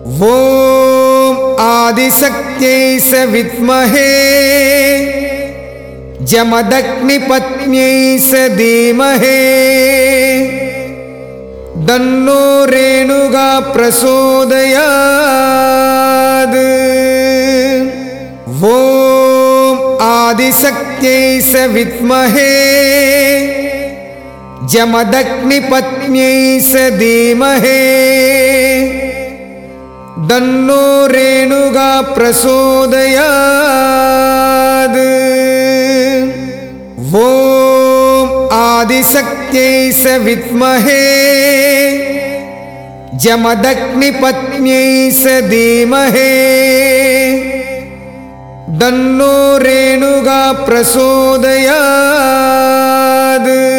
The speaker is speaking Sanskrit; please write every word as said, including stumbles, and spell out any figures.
ॐ आदिशक्त्यै सविद्महे जमदग्निपत्न्यै धीमहि तन्नो रेणुका प्रचोदयात्। ॐ आदिशक्त्यै सविद्महे जमदग्निपत्न्यै धीमहि तन्नो रेणुका प्रचोदयात्। ॐ आदिशक्त्यै सविद्महे जमदग्निपत्न्यै धीमहि तन्नो रेणुका प्रचोदयात्।